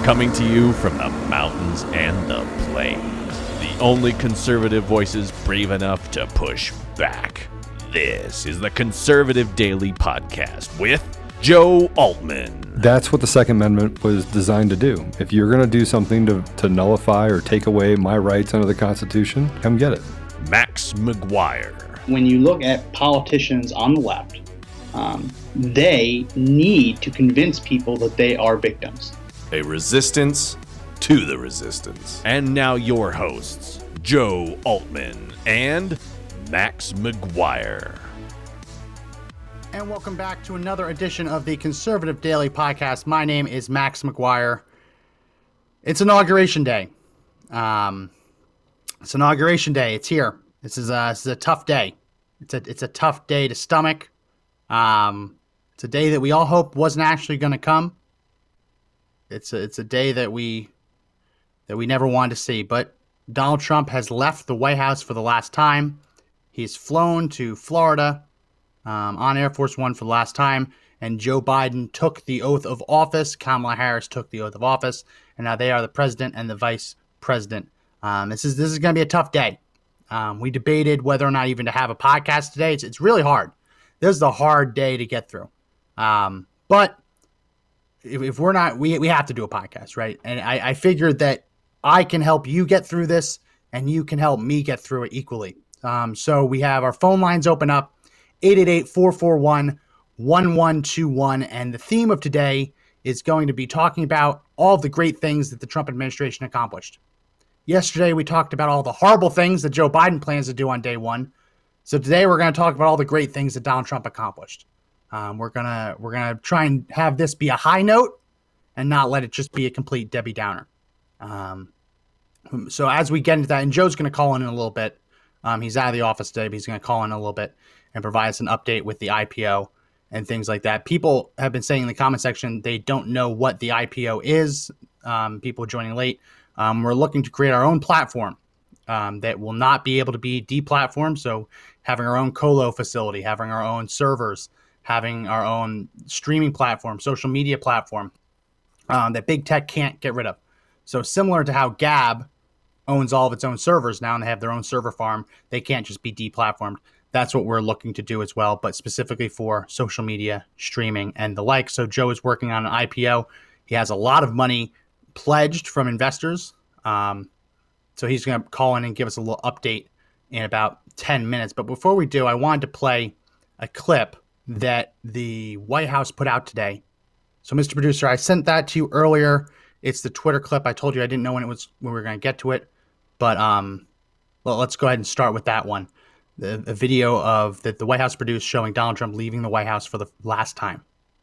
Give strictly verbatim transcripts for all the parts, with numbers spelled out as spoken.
coming to you from the mountains and the plains. The only conservative voices brave enough to push back. This is the Conservative Daily Podcast with Joe Altman. That's what the Second Amendment was designed to do. If you're going to do something to, to nullify or take away my rights under the Constitution, come get it. Max McGuire. When you look at politicians on the left, um, they need to convince people that they are victims. A resistance to the resistance. And now your hosts, Joe Altman and Max McGuire. And welcome back to another edition of the Conservative Daily Podcast. My name is Max McGuire. It's Inauguration Day. Um, it's Inauguration Day. It's here. This is a, this is a tough day. It's a it's a tough day to stomach. Um, it's a day that we all hope wasn't actually going to come. It's a, it's a day that we that we never wanted to see. But Donald Trump has left the White House for the last time. He's flown to Florida um, on Air Force One for the last time. And Joe Biden took the oath of office. Kamala Harris took the oath of office. And now they are the president and the vice president. Um, this is this is going to be a tough day. Um, we debated whether or not even to have a podcast today. It's, it's really hard. This is a hard day to get through. Um, but if, if we're not, we we have to do a podcast, right? And I, I figured that I can help you get through this and you can help me get through it equally. Um, so we have our phone lines open up, eight eight eight, four four one, one one two one. And the theme of today is going to be talking about all the great things that the Trump administration accomplished. Yesterday, we talked about all the horrible things that Joe Biden plans to do on day one. So today, we're going to talk about all the great things that Donald Trump accomplished. Um, we're gonna we're gonna try and have this be a high note and not let it just be a complete Debbie Downer. Um, so as we get into that, and Joe's going to call in in a little bit. Um, he's out of the office today, but he's going to call in a little bit and provide us an update with the I P O and things like that. People have been saying in the comment section they don't know what the I P O is. Um, people joining late. Um, we're looking to create our own platform um, that will not be able to be deplatformed. So having our own colo facility, having our own servers, having our own streaming platform, social media platform um, that big tech can't get rid of. So similar to how Gab owns all of its own servers now and they have their own server farm, they can't just be deplatformed. That's what we're looking to do as well, but specifically for social media, streaming, and the like. So Joe is working on an I P O. He has a lot of money pledged from investors. Um, so he's going to call in and give us a little update in about ten minutes. But before we do, I wanted to play a clip that the White House put out today. So Mister Producer, I sent that to you earlier. It's the Twitter clip. I told you I didn't know when it was when we were going to get to it. But um, well, let's go ahead and start with that one. The, the video of that the White House produced showing Donald Trump leaving the White House for the last time.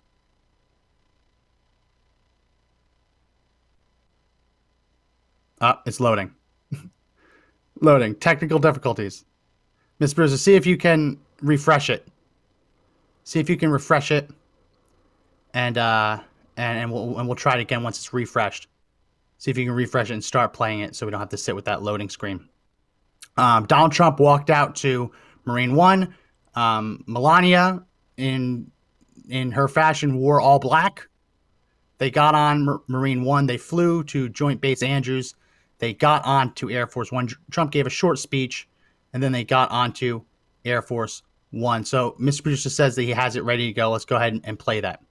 Uh, it's loading. Loading. Technical difficulties. Miz Bruiser, see if you can refresh it. See if you can refresh it. And uh and, and we'll and we'll try it again once it's refreshed. See if you can refresh it and start playing it so we don't have to sit with that loading screen. Um, Donald Trump walked out to Marine One. Um, Melania, in in her fashion, wore all black. They got on Mar- Marine One. They flew to Joint Base Andrews. They got on to Air Force One. Trump gave a short speech, and then they got onto Air Force One. So Mister Producer says that he has it ready to go. Let's go ahead and, and play that.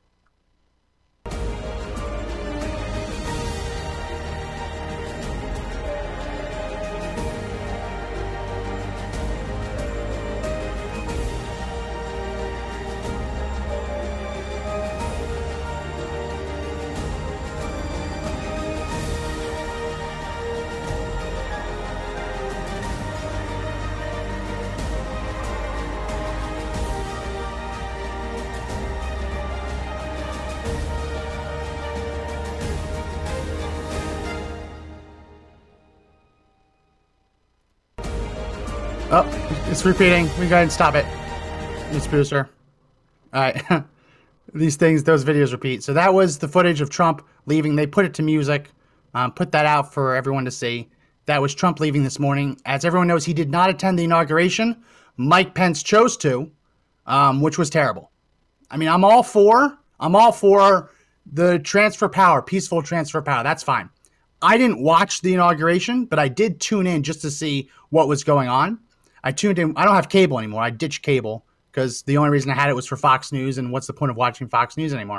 Oh, it's repeating. We go ahead and stop it, Mister Producer. All right. These things, those videos repeat. So that was the footage of Trump leaving. They put it to music, um, put that out for everyone to see. That was Trump leaving this morning. As everyone knows, he did not attend the inauguration. Mike Pence chose to, um, which was terrible. I mean, I'm all for, I'm all for the transfer power, peaceful transfer power, that's fine. I didn't watch the inauguration, but I did tune in just to see what was going on. I tuned in. I don't have cable anymore. I ditched cable because the only reason I had it was for Fox News, and what's the point of watching Fox News anymore?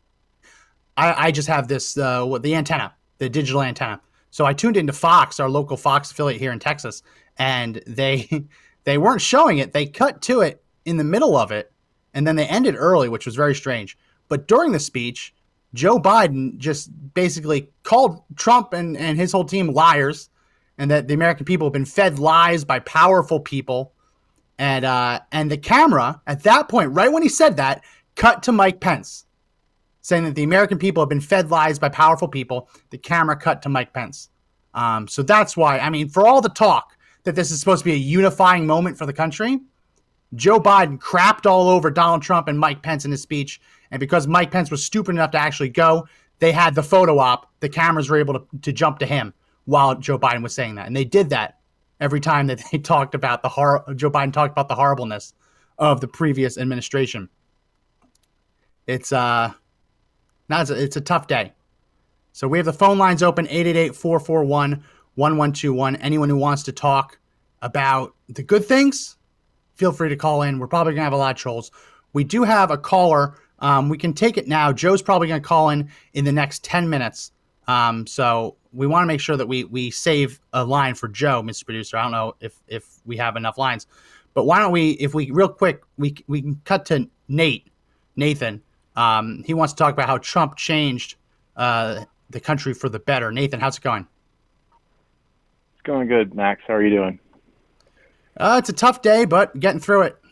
I, I just have this, uh, what the antenna, the digital antenna. So I tuned into Fox, our local Fox affiliate here in Texas, and they they weren't showing it. They cut to it in the middle of it, and then they ended early, which was very strange. But during the speech, Joe Biden just basically called Trump and, and his whole team liars, and that the American people have been fed lies by powerful people. And uh, and the camera, at that point, right when he said that, cut to Mike Pence, saying that the American people have been fed lies by powerful people. The camera cut to Mike Pence. Um, so that's why, I mean, for all the talk that this is supposed to be a unifying moment for the country, Joe Biden crapped all over Donald Trump and Mike Pence in his speech. And because Mike Pence was stupid enough to actually go, they had the photo op. The cameras were able to, to jump to him while Joe Biden was saying that. And they did that every time that they talked about the hor- Joe Biden talked about the horribleness of the previous administration. It's uh, not, it's a, it's a tough day. So we have the phone lines open, eight eight eight, four four one, one one two one. Anyone who wants to talk about the good things, feel free to call in. We're probably going to have a lot of trolls. We do have a caller. Um, we can take it now. Joe's probably going to call in in the next ten minutes. Um, so we want to make sure that we we save a line for Joe, Mister Producer. I don't know if if we have enough lines, but why don't we, if we real quick, we we can cut to Nate, Nathan. Um, he wants to talk about how Trump changed uh, the country for the better. Nathan, how's it going? It's going good, Max. How are you doing? Uh, it's a tough day, but getting through it.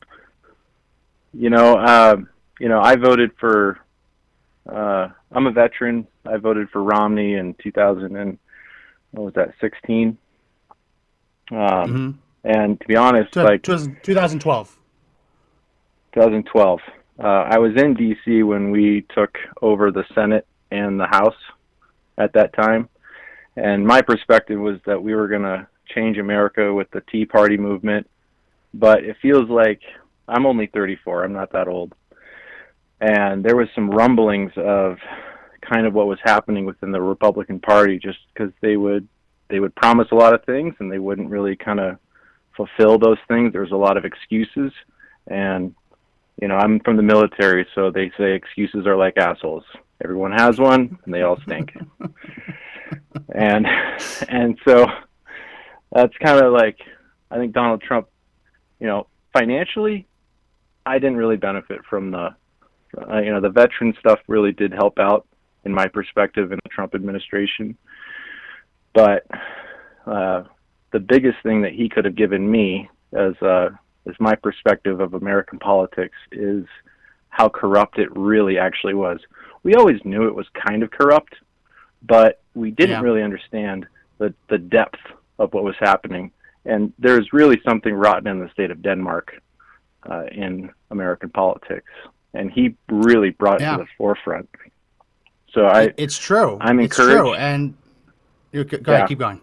You know, uh, you know, I voted for. Uh, I'm a veteran. I voted for Romney in two thousand and what was that, sixteen? Um, Mm-hmm. And to be honest, Tw- like twenty twelve. twenty twelve, uh, I was in D C when we took over the Senate and the House at that time, and my perspective was that we were going to change America with the Tea Party movement. But it feels like I'm only thirty-four. I'm not that old. And there was some rumblings of kind of what was happening within the Republican Party, just because they would they would promise a lot of things and they wouldn't really kind of fulfill those things. There was a lot of excuses. And, you know, I'm from the military, so they say excuses are like assholes. Everyone has one and they all stink. and and so that's kind of like, I think Donald Trump, you know, financially, I didn't really benefit from the, uh, you know, the veteran stuff really did help out in my perspective in the Trump administration. But uh, the biggest thing that he could have given me as, uh, as my perspective of American politics is how corrupt it really actually was. We always knew it was kind of corrupt, but we didn't Yeah. really understand the, the depth of what was happening. And there's really something rotten in the state of Denmark uh, in American politics. And he really brought Yeah. it to the forefront. So I, It's true. I'm It's encouraged. true. And you go Yeah. ahead, keep going.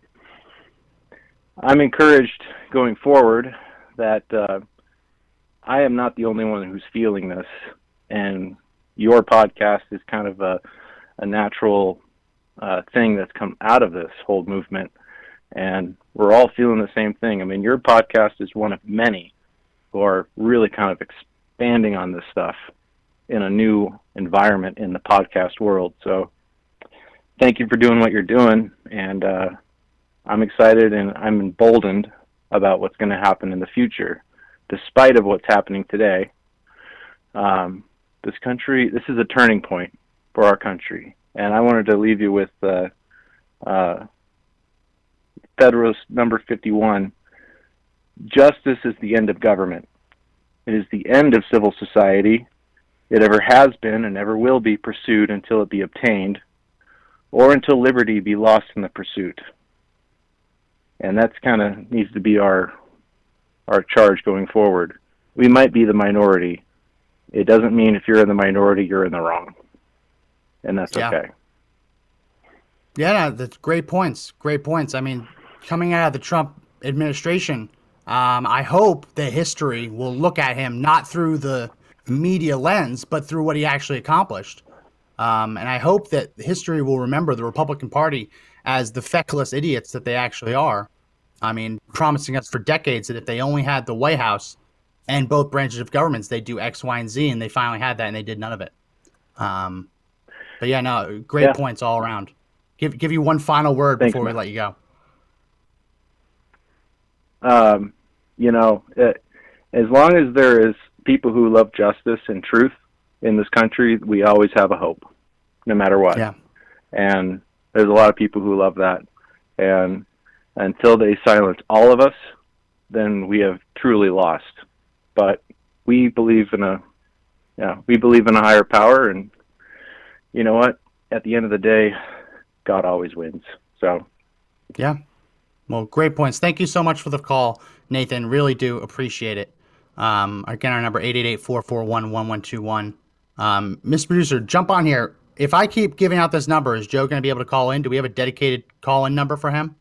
I'm encouraged going forward that uh, I am not the only one who's feeling this. And your podcast is kind of a, a natural uh, thing that's come out of this whole movement. And we're all feeling the same thing. I mean, your podcast is one of many who are really kind of expanding on this stuff in a new environment in the podcast world. So thank you for doing what you're doing. And uh, I'm excited and I'm emboldened about what's going to happen in the future, despite of what's happening today. Um, this country, this is a turning point for our country. And I wanted to leave you with uh, uh, Federalist number fifty-one. Justice is the end of government. It is the end of civil society. It ever has been and never will be pursued until it be obtained, or until liberty be lost in the pursuit. And that's kind of needs to be our our charge going forward. We might be the minority. It doesn't mean if you're in the minority, you're in the wrong. And that's Yeah. okay. Yeah, no, that's great points. Great points. I mean, coming out of the Trump administration, um, I hope that history will look at him not through the media lens, but through what he actually accomplished. Um, and I hope that history will remember the Republican Party as the feckless idiots that they actually are. I mean, promising us for decades that if they only had the White House and both branches of governments, they'd do X, Y, and Z, and they finally had that, and they did none of it. Um, but yeah, no, great Yeah. points all around. Give give you one final word Thanks, before we man. let you go. Um, you know, it, as long as there is people who love justice and truth in this country, we always have a hope, no matter what. Yeah. And there's a lot of people who love that. And until they silence all of us, then we have truly lost. But we believe in a, yeah, we believe in a higher power, and you know what? At the end of the day, God always wins. So, Yeah. Well, great points. Thank you so much for the call, Nathan. Really do appreciate it. Um, again, our number eight eight eight, four four one, one one two one. Um, Mister Producer, jump on here. If I keep giving out this number, is Joe going to be able to call in? Do we have a dedicated call-in number for him?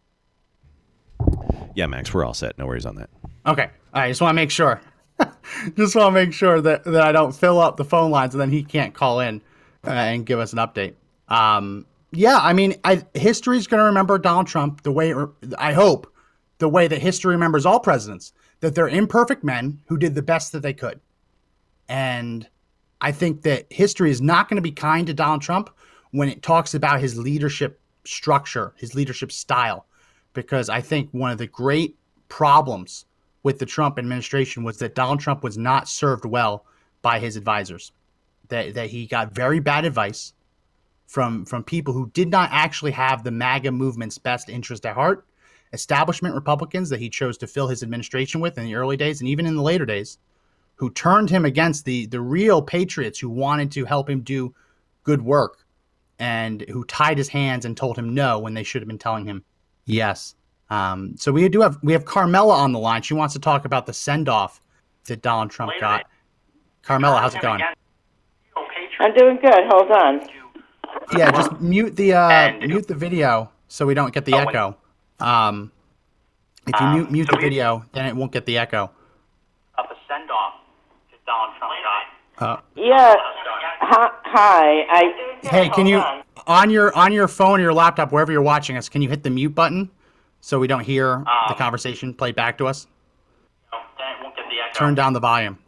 Yeah, Max, we're all set. No worries on that. Okay. All right. Just want to make sure. Just want to make sure that, that I don't fill up the phone lines and then he can't call in uh, and give us an update. Um, yeah, I mean, I, history's going to remember Donald Trump the way, I hope, the way that history remembers all presidents, that they're imperfect men who did the best that they could. And I think that history is not going to be kind to Donald Trump when it talks about his leadership structure, his leadership style, because I think one of the great problems with the Trump administration was that Donald Trump was not served well by his advisors, that, that he got very bad advice from, from people who did not actually have the MAGA movement's best interest at heart, establishment Republicans that he chose to fill his administration with in the early days and even in the later days, who turned him against the the real patriots who wanted to help him do good work, and who tied his hands and told him no when they should have been telling him yes. Um, so we do have we have Carmela on the line. She wants to talk about the send off that Donald Trump got. Carmela, how's it going? I'm doing good. Hold on. Yeah, just mute the uh, mute the video so we don't get the echo. Um, if you mute mute the video, then it won't get the echo. Of a send off that Donald Trump got. Uh, Yeah. Hi. hi. I. hey, can you Hold on your on your phone or your laptop, wherever you're watching us, can you hit the mute button so we don't hear the conversation played back to us? No, then it won't get the echo. Turn down the volume.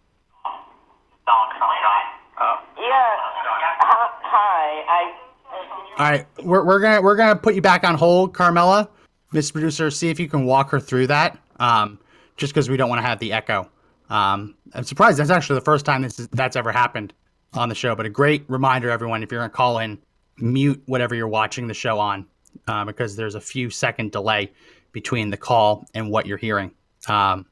Donald Trump got. Uh, Yeah. Hi. hi. I. All right, we're we're gonna we're gonna put you back on hold, Carmela. Mister Producer, see if you can walk her through that. Um, just because we don't want to have the echo. Um, I'm surprised that's actually the first time this is, that's ever happened on the show. But a great reminder, everyone, if you're gonna call in, mute whatever you're watching the show on, uh, because there's a few second delay between the call and what you're hearing. Um,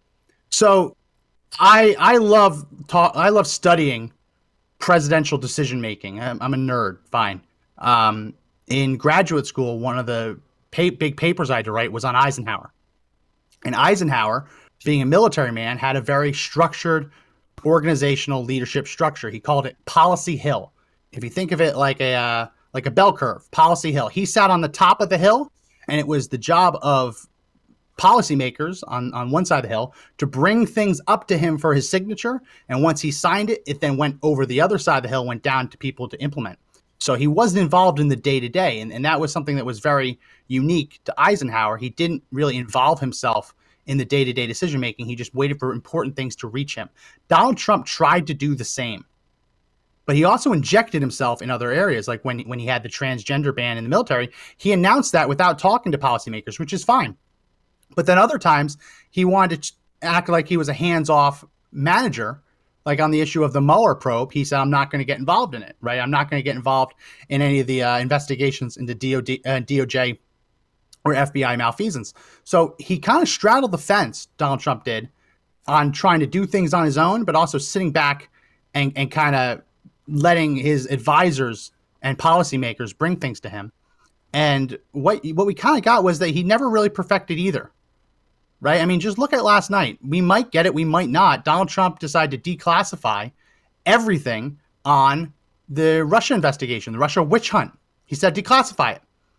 so I I love talk I love studying presidential decision making. I'm, I'm a nerd. Fine. Um, in graduate school, one of the pa- big papers I had to write was on Eisenhower. And Eisenhower, being a military man, had a very structured organizational leadership structure. He called it Policy Hill. If you think of it like a uh, like a bell curve, Policy Hill. He sat on the top of the hill, and it was the job of policymakers on, on one side of the hill to bring things up to him for his signature. And once he signed it, it then went over the other side of the hill, went down to people to implement. So he wasn't involved in the day-to-day. And, and that was something that was very unique to Eisenhower. He didn't really involve himself in the day-to-day decision-making. He just waited for important things to reach him. Donald Trump tried to do the same. But he also injected himself in other areas, like when, when he had the transgender ban in the military. He announced that without talking to policymakers, which is fine. But then other times, he wanted to act like he was a hands-off manager. Like on the issue of the Mueller probe, he said, I'm not going to get involved in it, right? I'm not going to get involved in any of the uh, investigations into D O D, uh, D O J or F B I malfeasance. So he kind of straddled the fence, Donald Trump did, on trying to do things on his own, but also sitting back and, and kind of letting his advisors and policymakers bring things to him. And what what we kind of got was that he never really perfected either. Right? I mean, just look at last night. We might get it, we might not. Donald Trump decided to declassify everything on the Russia investigation, the Russia witch hunt. He said declassify it.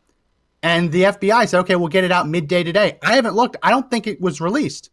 And the F B I said, okay, we'll get it out midday today. I haven't looked. I don't think it was released.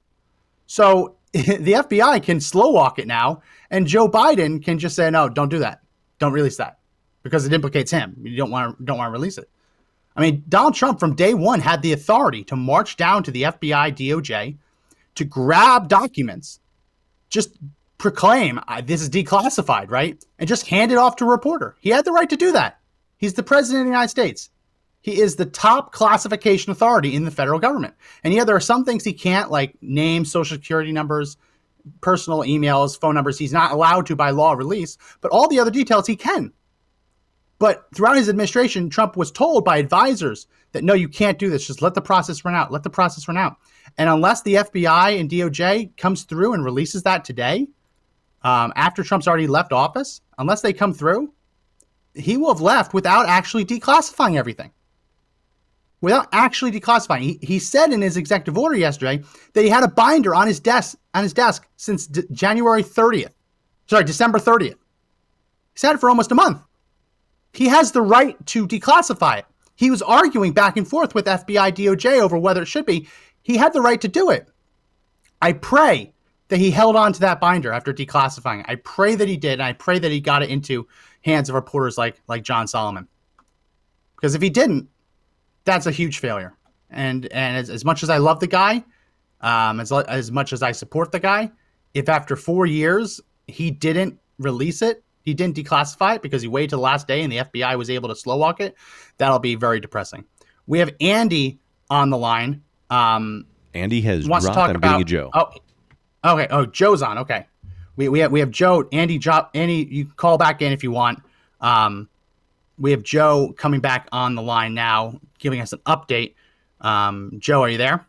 So the F B I can slow walk it now, and Joe Biden can just say, no, don't do that. don't release that because it implicates him. You don't want to don't want to release it. I mean, Donald Trump from day one had the authority to march down to the F B I, D O J, to grab documents, just proclaim this is declassified, right? And just hand it off to a reporter. He had the right to do that. He's the president of the United States. He is the top classification authority in the federal government. And yeah, there are some things he can't, like name, social security numbers, personal emails, phone numbers. He's not allowed to by law release, but all the other details he can. But throughout his administration, Trump was told by advisors that, no, you can't do this. Just let the process run out. Let the process run out. And unless the F B I and D O J comes through and releases that today, um, after Trump's already left office, unless they come through, he will have left without actually declassifying everything. Without actually declassifying. He, he said in his executive order yesterday that he had a binder on his desk on his desk since D- January thirtieth. Sorry, December thirtieth. He's had it for almost a month. He has the right to declassify it. He was arguing back and forth with F B I, D O J over whether it should be. He had the right to do it. I pray that he held on to that binder after declassifying it. I pray that he did, and I pray that he got it into hands of reporters like, like John Solomon. Because if he didn't, that's a huge failure. And and as, as much as I love the guy, um, as, as much as I support the guy, if after four years he didn't release it, he didn't declassify it because he waited to the last day and the F B I was able to slow walk it, that'll be very depressing. We have Andy on the line. Um, Andy has wants dropped. to talk I'm about, getting a Joe. Oh, okay. Oh, Joe's on. Okay. We we have we have Joe. Andy, drop. Andy, you can call back in if you want. Um, we have Joe coming back on the line now, giving us an update. Um, Joe, are you there?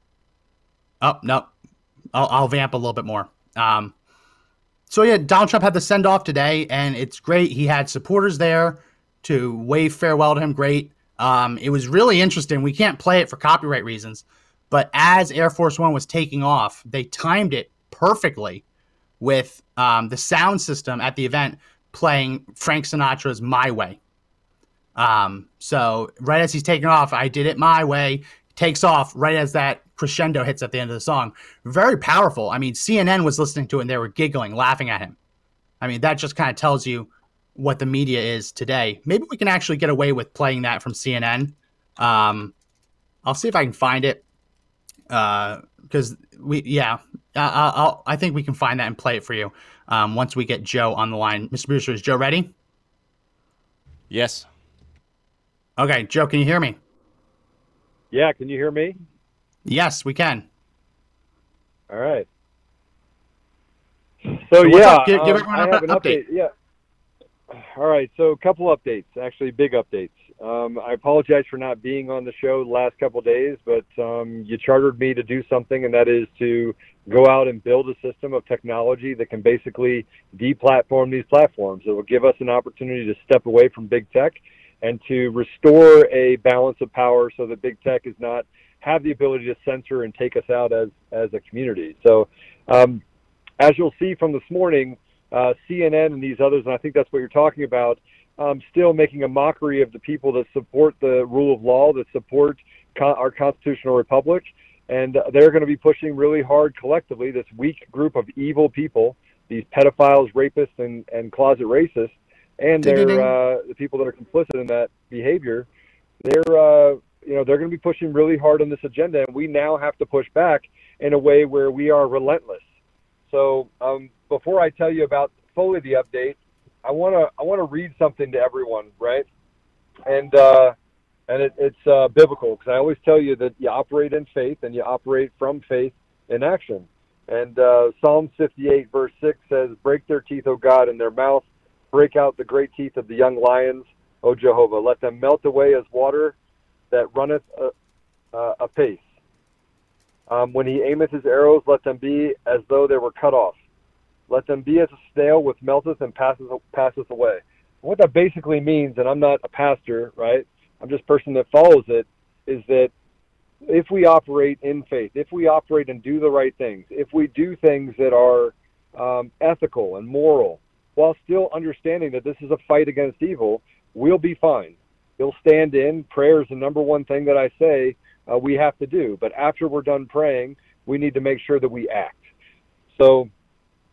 Oh, no. I'll, I'll vamp a little bit more. Um, so, yeah, Donald Trump had the send-off today, and it's great. He had supporters there to wave farewell to him. Great. Um, it was really interesting. We can't play it for copyright reasons, but as Air Force One was taking off, they timed it perfectly with um, the sound system at the event playing Frank Sinatra's My Way. Um, so right as he's taking off, I did it my way, takes off right as that crescendo hits at the end of the song. Very powerful. I mean, C N N was listening to it and they were giggling, laughing at him. I mean, that just kind of tells you what the media is today. Maybe we can actually get away with playing that from C N N. Um, I'll see if I can find it. Uh, cause we, yeah, uh, I'll, I think we can find that and play it for you. Um, once we get Joe on the line. Mister Brewster, is Joe ready? Yes. Okay, Joe, can you hear me? Yeah, can you hear me? Yes, we can. All right. So, so yeah, up? Give, give um, I everyone have an an update. update. Yeah. All right, so a couple updates, actually big updates. Um, I apologize for not being on the show the last couple of days, but um, you chartered me to do something, and that is to go out and build a system of technology that can basically deplatform these platforms. It will give us an opportunity to step away from big tech and to restore a balance of power so that big tech is not have the ability to censor and take us out as, as a community. So um, as you'll see from this morning, uh, C N N and these others, and I think that's what you're talking about, um, still making a mockery of the people that support the rule of law, that support co- our constitutional republic. And they're going to be pushing really hard collectively, this weak group of evil people, these pedophiles, rapists, and, and closet racists, and they're uh, the people that are complicit in that behavior. They're, uh, you know, they're going to be pushing really hard on this agenda, and we now have to push back in a way where we are relentless. So um, before I tell you about fully the update, I want to I want to read something to everyone, right? And uh, and it, it's uh, biblical, because I always tell you that you operate in faith and you operate from faith in action. And uh, Psalm fifty-eight verse six says, "Break their teeth, O God, in their mouth. Break out the great teeth of the young lions, O Jehovah. Let them melt away as water that runneth a, uh, apace. Um, when he aimeth his arrows, let them be as though they were cut off. Let them be as a snail which melteth and passeth, passeth away." What that basically means, and I'm not a pastor, right? I'm just a person that follows it, is that if we operate in faith, if we operate and do the right things, if we do things that are um, ethical and moral, while still understanding that this is a fight against evil, we'll be fine. He'll stand in. Prayer is the number one thing that I say uh, we have to do. But after we're done praying, we need to make sure that we act. So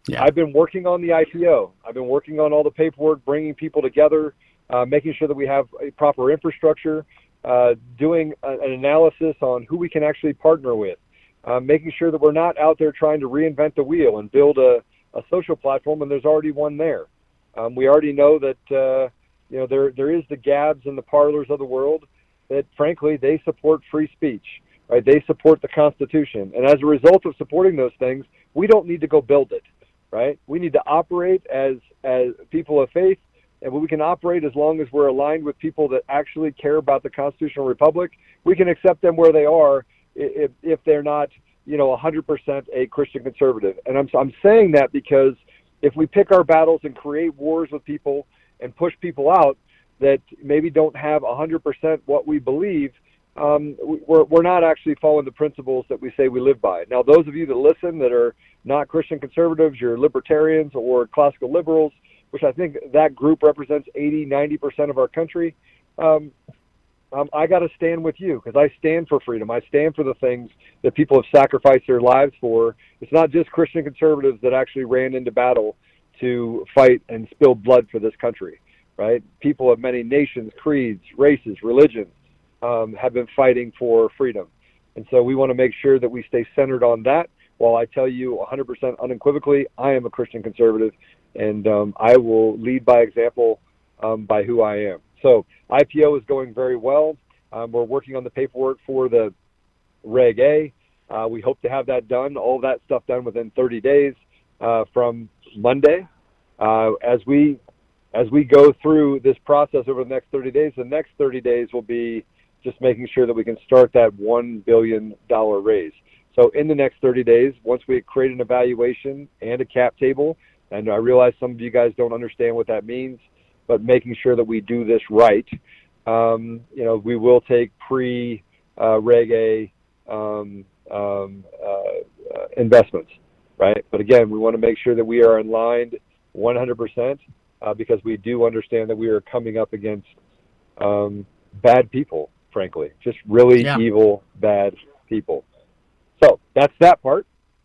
Yeah. I've been working on the I P O. I've been working on all the paperwork, bringing people together, uh, making sure that we have a proper infrastructure, uh, doing a, an analysis on who we can actually partner with, uh, making sure that we're not out there trying to reinvent the wheel and build a, a social platform when there's already one there. Um, we already know that uh, you know there there is the Gabs and the Parlors of the world that, frankly, they support free speech. Right? They support the Constitution, and as a result of supporting those things, we don't need to go build it. Right? We need to operate as as people of faith, and we can operate as long as we're aligned with people that actually care about the constitutional republic. We can accept them where they are if, if they're not, you know, one hundred percent a Christian conservative. And I'm I'm saying that because if we pick our battles and create wars with people and push people out that maybe don't have one hundred percent what we believe, um, we're, we're not actually following the principles that we say we live by. Now, those of you that listen that are not Christian conservatives, you're libertarians or classical liberals, which I think that group represents eighty, ninety percent of our country, um, um, I got to stand with you because I stand for freedom. I stand for the things that people have sacrificed their lives for. It's not just Christian conservatives that actually ran into battle to fight and spill blood for this country, right? People of many nations, creeds, races, religions um, have been fighting for freedom. And so we want to make sure that we stay centered on that. While I tell you one hundred percent unequivocally, I am a Christian conservative, and um, I will lead by example um, by who I am. So I P O is going very well. Um, we're working on the paperwork for the Reg A. Uh, we hope to have that done, all of that stuff done within thirty days uh, from Monday. Uh, as we as we go through this process over the next thirty days, the next thirty days will be just making sure that we can start that one billion dollars raise. So in the next thirty days, once we create an evaluation and a cap table, and I realize some of you guys don't understand what that means, but making sure that we do this right, um, you know, we will take pre uh, Reg A um, um, uh, uh, investments, right? But again, we want to make sure that we are in line one hundred percent uh, because we do understand that we are coming up against um, bad people, frankly, just really yeah. evil, bad people. So that's that part.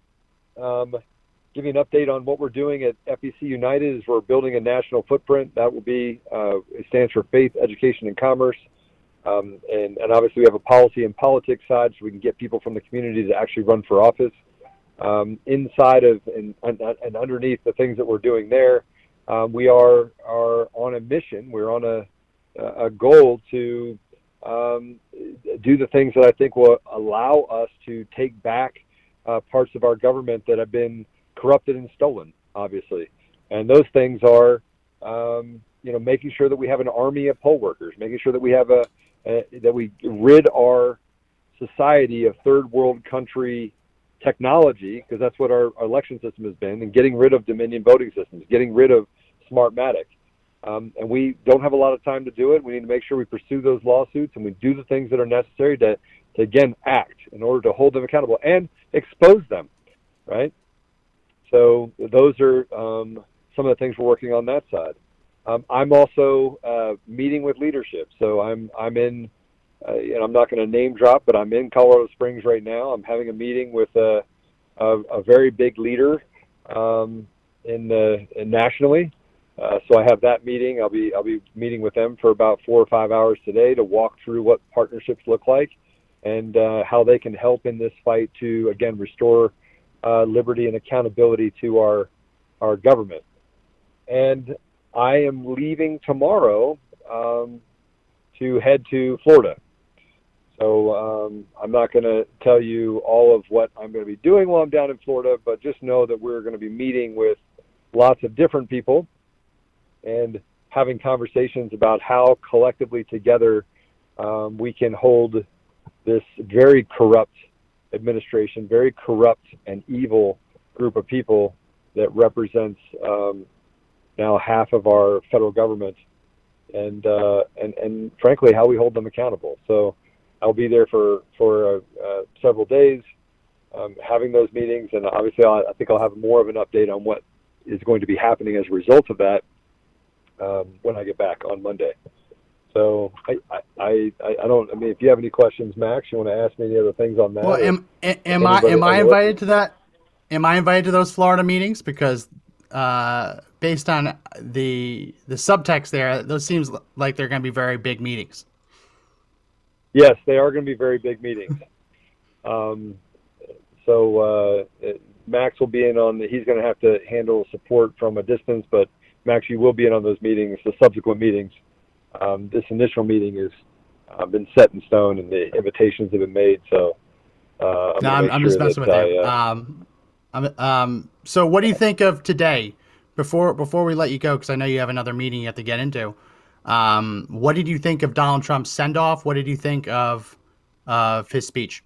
Um, give you an update on what we're doing at F E C United is we're building a national footprint. That will be, uh, it stands for Faith, Education, and Commerce. Um, and, and obviously we have a policy and politics side so we can get people from the community to actually run for office. Um, inside of and, and, and underneath the things that we're doing there, um, we are, are on a mission. We're on a, a goal to um, do the things that I think will allow us to take back uh, parts of our government that have been corrupted and stolen, obviously. And those things are, um, you know, making sure that we have an army of poll workers, making sure that we have a, a that we rid our society of third world country technology, because that's what our, our election system has been, and getting rid of Dominion voting systems, getting rid of Smartmatic. Um, and we don't have a lot of time to do it. We need to make sure we pursue those lawsuits and we do the things that are necessary to, to again, act in order to hold them accountable and expose them, right? So those are um, some of the things we're working on that side. Um, I'm also uh, meeting with leadership. So I'm I'm in, uh, and I'm not going to name drop, but I'm in Colorado Springs right now. I'm having a meeting with a, a, a very big leader um, in the in nationally. Uh, so I have that meeting. I'll be I'll be meeting with them for about four or five hours today to walk through what partnerships look like and uh, how they can help in this fight to again restore uh, liberty and accountability to our our government. And I am leaving tomorrow um, to head to Florida. So um, I'm not going to tell you all of what I'm going to be doing while I'm down in Florida, but just know that we're going to be meeting with lots of different people and having conversations about how collectively together um, we can hold this very corrupt administration, very corrupt and evil group of people that represents um, now half of our federal government, and uh, and and frankly, how we hold them accountable. So I'll be there for for uh, uh, several days, um, having those meetings, and obviously I'll, I think I'll have more of an update on what is going to be happening as a result of that um, when I get back on Monday. So I, I I I don't. I mean, if you have any questions, Max, you want to ask me any other things on that? Well, am am I am I invited to that? am I invited to those Florida meetings? Because uh, based on the the subtext there, those seems like they're going to be very big meetings. Yes, they are going to be very big meetings. Um, so uh, Max will be in on the, he's going to have to handle support from a distance, but Max, you will be in on those meetings, the subsequent meetings. Um, this initial meeting has uh, been set in stone and the invitations have been made. So uh, I'm, no, I'm, I'm sure just messing with I, you. uh, Um, I'm, um, so what do you think of today? Before before we let you go, because I know you have another meeting you have to get into. Um, what did you think of Donald Trump's send-off? What did you think of of his speech?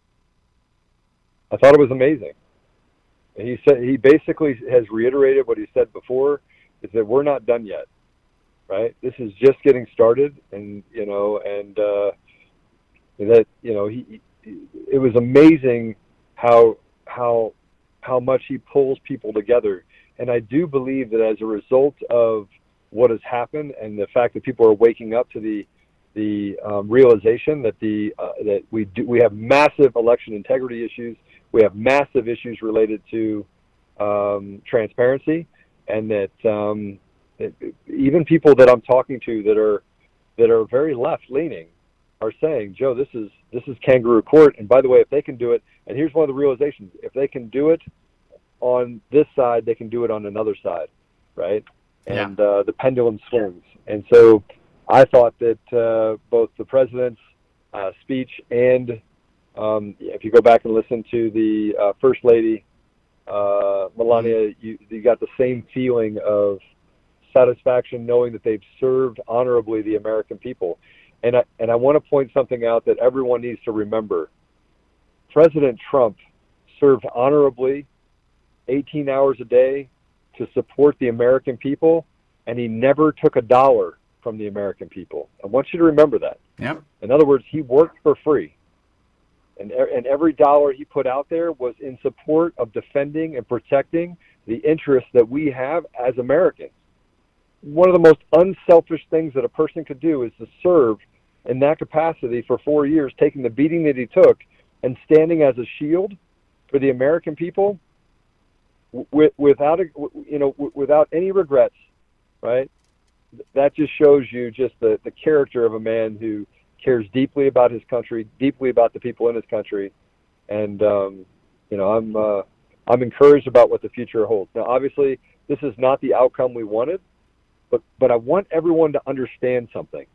I thought it was amazing. He said he basically has reiterated what he said before, is that we're not done yet, right? This is just getting started, and you know, and uh, that you know, he, he it was amazing how how how much he pulls people together, and I do believe that as a result of what has happened and the fact that people are waking up to the the um, realization that the uh, that we do we have massive election integrity issues, we have massive issues related to um, transparency, and that, um, that even people that I'm talking to that are that are very left leaning are saying, Joe, this is this is kangaroo court. And by the way, if they can do it, and here's one of the realizations: if they can do it on this side, they can do it on another side, right? And uh, the pendulum swings. And so I thought that uh, both the president's uh, speech and um, if you go back and listen to the uh, First Lady, uh, Melania, you, you got the same feeling of satisfaction knowing that they've served honorably the American people. And I, and I want to point something out that everyone needs to remember. President Trump served honorably eighteen hours a day to support the American people, and he never took a dollar from the American people. I want you to remember that. Yep. In other words, he worked for free. And, and every dollar he put out there was in support of defending and protecting the interests that we have as Americans. One of the most unselfish things that a person could do is to serve in that capacity for four years, taking the beating that he took and standing as a shield for the American people w- without, a, you know, w- without any regrets, right? That just shows you just the, the character of a man who cares deeply about his country, deeply about the people in his country, and um, you know, I'm uh, I'm encouraged about what the future holds. Now, obviously, this is not the outcome we wanted, but but I want everyone to understand something.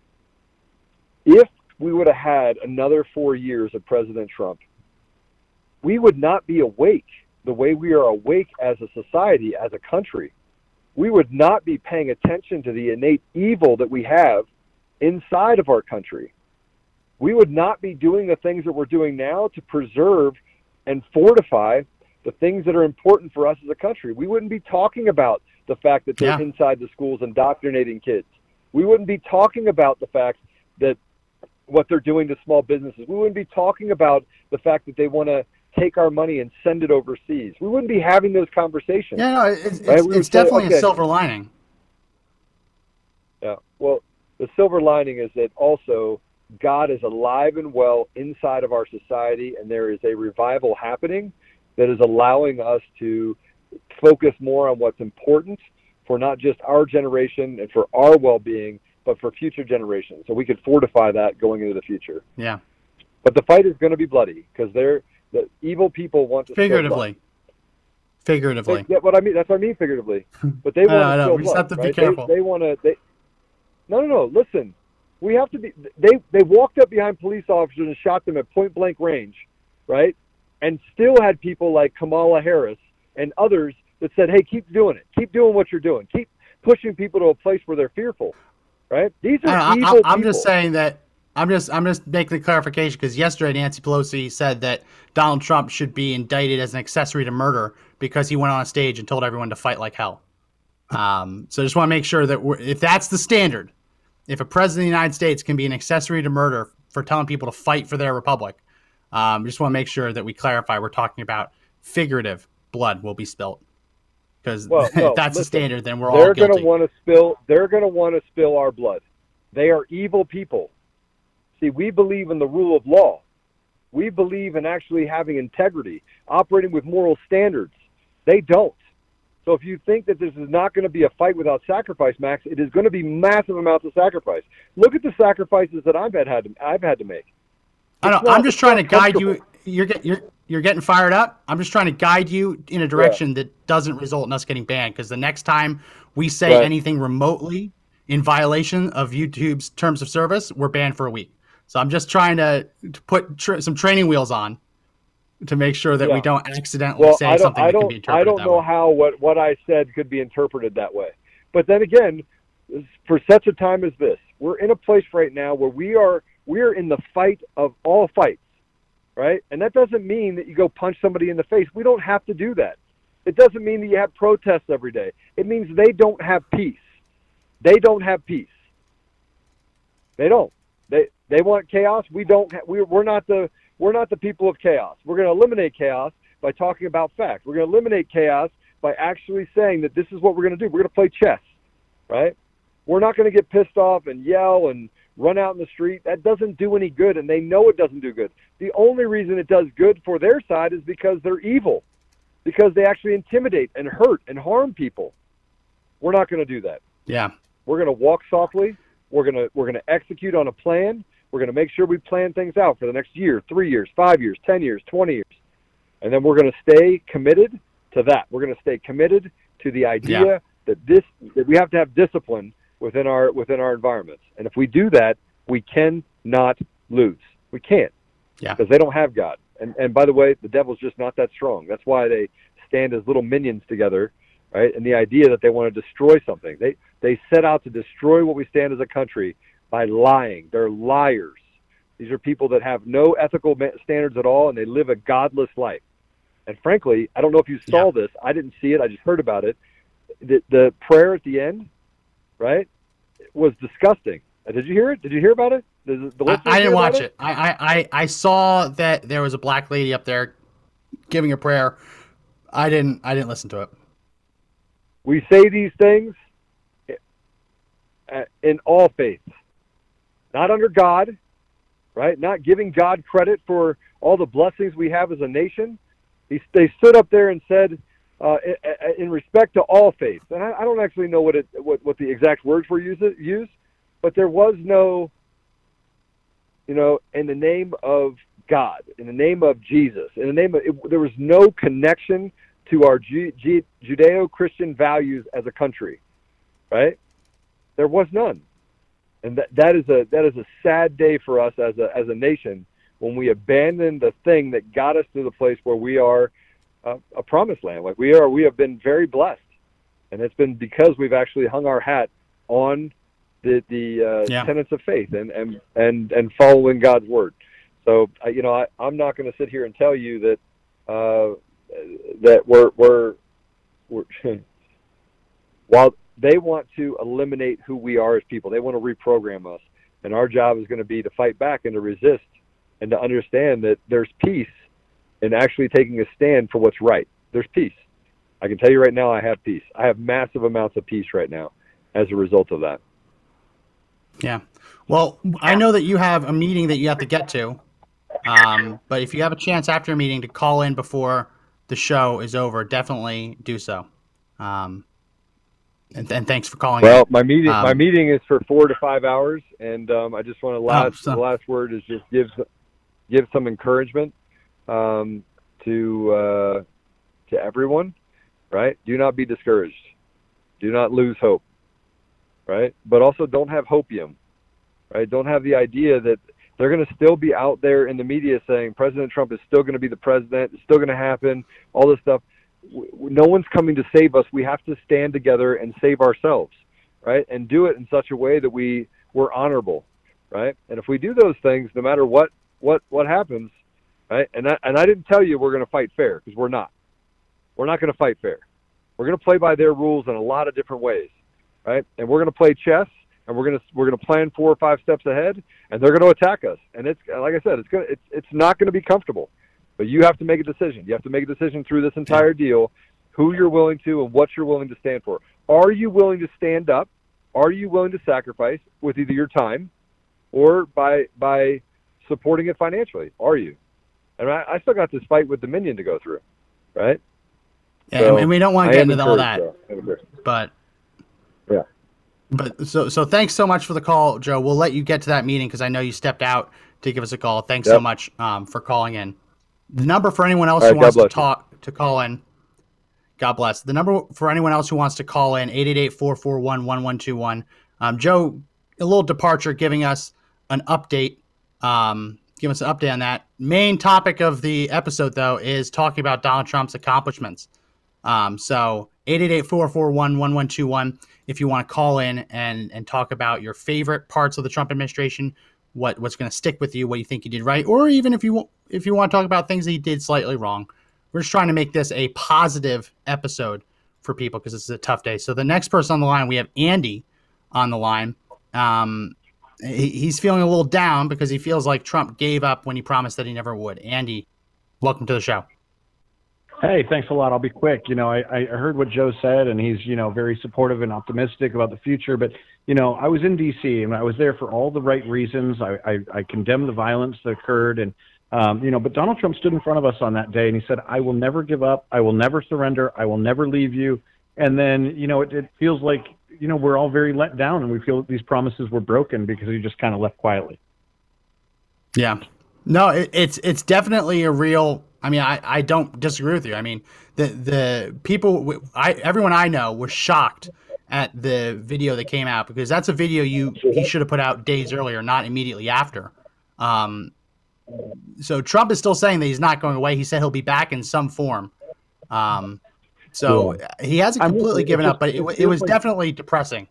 If we would have had another four years of President Trump, we would not be awake the way we are awake as a society, as a country. We would not be paying attention to the innate evil that we have inside of our country. We would not be doing the things that we're doing now to preserve and fortify the things that are important for us as a country. We wouldn't be talking about the fact that they're Yeah. inside the schools indoctrinating kids. We wouldn't be talking about the fact that what they're doing to small businesses. We wouldn't be talking about the fact that they want to take our money and send it overseas. We wouldn't be having those conversations. Yeah, no, it's, right? it's, We would it's say, definitely okay. a silver lining. Yeah. Well, the silver lining is that also God is alive and well inside of our society, and there is a revival happening that is allowing us to focus more on what's important for not just our generation and for our well-being, but for future generations. So we could fortify that going into the future. Yeah. But the fight is going to be bloody because they're the evil people want to spill Figuratively. blood. Figuratively. They, yeah, what I mean, that's what I mean figuratively. But they I know, want I to know. spill We just blood. have to be right? careful. They, they want to. They, no, no, no. Listen, we have to be. They they walked up behind police officers and shot them at point blank range, right? And still had people like Kamala Harris and others that said, "Hey, keep doing it. Keep doing what you're doing. Keep pushing people to a place where they're fearful." Right? These are I don't know, evil I, I'm people. just saying that I'm just I'm just making the clarification because yesterday Nancy Pelosi said that Donald Trump should be indicted as an accessory to murder because he went on a stage and told everyone to fight like hell. Um, so I just want to make sure that we're, if that's the standard, if a president of the United States can be an accessory to murder for telling people to fight for their republic, um, just want to make sure that we clarify we're talking about figurative blood will be spilt. Because Well, no, if that's listen, the standard, then we're they're all guilty. Gonna want to spill, they're going to want to spill our blood. They are evil people. See, we believe in the rule of law. We believe in actually having integrity, operating with moral standards. They don't. So if you think that this is not going to be a fight without sacrifice, Max, it is going to be massive amounts of sacrifice. Look at the sacrifices that I've had, had to, I've had to make. I know. I'm just trying to guide you. You're get, you're you're getting fired up. I'm just trying to guide you in a direction yeah. that doesn't result in us getting banned. Because the next time we say right. anything remotely in violation of YouTube's terms of service, we're banned for a week. So I'm just trying to, to put tr- some training wheels on to make sure that yeah. we don't accidentally well, say I don't, something I that don't, can be interpreted I don't that know way. how what, what I said could be interpreted that way. But then again, for such a time as this, we're in a place right now where we are we are in the fight of all fights, right? And that doesn't mean that you go punch somebody in the face. We don't have to do that. It doesn't mean that you have protests every day. It means they don't have peace. They don't have peace. They don't. They they want chaos. We don't. Ha- we we're not the we're not the people of chaos. We're going to eliminate chaos by talking about facts. We're going to eliminate chaos by actually saying that this is what we're going to do. We're going to play chess, right? We're not going to get pissed off and yell and run out in the street. That doesn't do any good, and they know it doesn't do good. The only reason it does good for their side is because they're evil, because they actually intimidate and hurt and harm people. We're not going to do that. Yeah. We're going to walk softly. We're going to we're going to execute on a plan. We're going to make sure we plan things out for the next year, three years, five years, ten years, twenty years. And then we're going to stay committed to that. We're going to stay committed to the idea yeah. that this that we have to have discipline within our within our environments. And if we do that, we cannot lose. We can't. Yeah. Because they don't have God. And and by the way, the devil's just not that strong. That's why they stand as little minions together, right? And the idea that they want to destroy something. They they set out to destroy what we stand as a country by lying. They're liars. These are people that have no ethical standards at all, and they live a godless life. And frankly, I don't know if you saw yeah. this. I didn't see it. I just heard about it. The, the prayer at the end, right, was disgusting. Did you hear it? Did you hear about it? The, the I, I didn't watch it. it. I, I, I saw that there was a black lady up there giving a prayer. I didn't I didn't listen to it. We say these things in all faiths, not under God, right? Not giving God credit for all the blessings we have as a nation. He, they stood up there and said, uh, in respect to all faiths, and I, I don't actually know what it what, what the exact words were used, used, but there was no, you know, in the name of God, in the name of Jesus, in the name of, it, there was no connection to our G, G, Judeo-Christian values as a country, right? There was none. And that, that is a that is a sad day for us as a as a nation when we abandon the thing that got us to the place where we are uh, a promised land. Like we are, we have been very blessed, and it's been because we've actually hung our hat on the the uh, yeah. tenets of faith and and and and following God's word. So uh, you know, I, I'm not going to sit here and tell you that uh, that we're we're, we're while they want to eliminate who we are as people. They want to reprogram us. And our job is going to be to fight back and to resist and to understand that there's peace in actually taking a stand for what's right. There's peace. I can tell you right now I have peace. I have massive amounts of peace right now as a result of that. Yeah. Well, I know that you have a meeting that you have to get to. Um, but if you have a chance after a meeting to call in before the show is over, definitely do so. Um, And, and thanks for calling. Well, in. my meeting um, my meeting is for four to five hours, and um, I just want to last oh, so. the last word is just give give some encouragement um, to uh, to everyone. Right? Do not be discouraged. Do not lose hope. Right? But also don't have hopium. Right? Don't have the idea that they're going to still be out there in the media saying President Trump is still going to be the president. It's still going to happen. All this stuff. No one's coming to save us. We have to stand together and save ourselves, right? And do it in such a way that we we're honorable, right? And if we do those things, no matter what what what happens, right? And I, and I didn't tell you we're going to fight fair, because we're not. We're not going to fight fair. We're going to play by their rules in a lot of different ways, right? And we're going to play chess, and we're going to we're going to plan four or five steps ahead, and they're going to attack us. And it's like I said, it's going it's it's not going to be comfortable. But you have to make a decision. You have to make a decision through this entire deal, who you're willing to and what you're willing to stand for. Are you willing to stand up? Are you willing to sacrifice with either your time or by by supporting it financially? Are you? And I, I still got this fight with Dominion to go through, right? Yeah, So, and we don't want to I get am into all that, encouraged, but yeah. But so so thanks so much for the call, Joe. We'll let you get to that meeting because I know you stepped out to give us a call. Thanks so Yep. much um, for calling in. The number for anyone else All who right, wants God to bless you. talk to call in. God bless. The number for anyone else who wants to call in, eight eight eight, four four one, one one two one. Um, Joe, a little departure, giving us an update. Um, give us an update on that. Main topic of the episode, though, is talking about Donald Trump's accomplishments. Um, so eight eight eight, four four one, one one two one if you want to call in and, and talk about your favorite parts of the Trump administration, what what's going to stick with you, what you think he did right, or even if you if you want to talk about things that he did slightly wrong. We're just trying to make this a positive episode for people because this is a tough day. So the next person on the line, we have Andy on the line. Um, he, he's feeling a little down because he feels like Trump gave up when he promised that he never would. Andy, welcome to the show. Hey, thanks a lot. I'll be quick. You know, I, I heard what Joe said, and he's, you know, very supportive and optimistic about the future. But, you know, I was in D C, and I was there for all the right reasons. I, I, I condemned the violence that occurred, and Um, you know, but Donald Trump stood in front of us on that day and he said, I will never give up. I will never surrender. I will never leave you. And then, you know, it, it feels like, you know, we're all very let down and we feel that these promises were broken because he just kind of left quietly. Yeah, no, it, it's, it's definitely a real, I mean, I, I don't disagree with you. I mean, the, the people, I, everyone I know was shocked at the video that came out because that's a video you, he should have put out days earlier, not immediately after. Um, So Trump is still saying that he's not going away. He said he'll be back in some form. Um, so he hasn't completely given up, but it, it was definitely depressing.